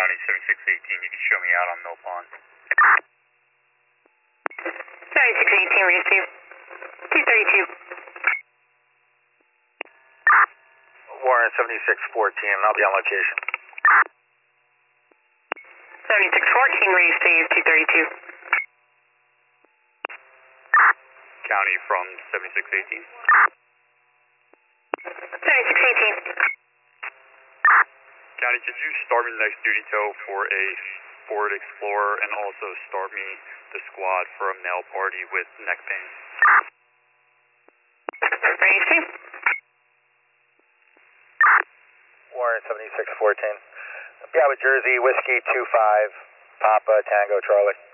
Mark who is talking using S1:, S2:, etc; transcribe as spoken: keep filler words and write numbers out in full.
S1: County seventy-six eighteen, you can show me out on Mill Pond.
S2: seventy-six eighteen, receive. two thirty-two.
S3: Warren seventy-six fourteen, I'll be on location.
S2: seventy-six fourteen, receive. two thirty-two.
S1: County from seventy-six eighteen.
S2: seventy-six eighteen.
S1: County, could you start me the next duty tow for a Ford Explorer and also start me the squad for a male party with neck pain?
S2: Receive.
S3: Warren seventy-six fourteen. Yeah, with Jersey, Whiskey two five, Papa, Tango, Charlie.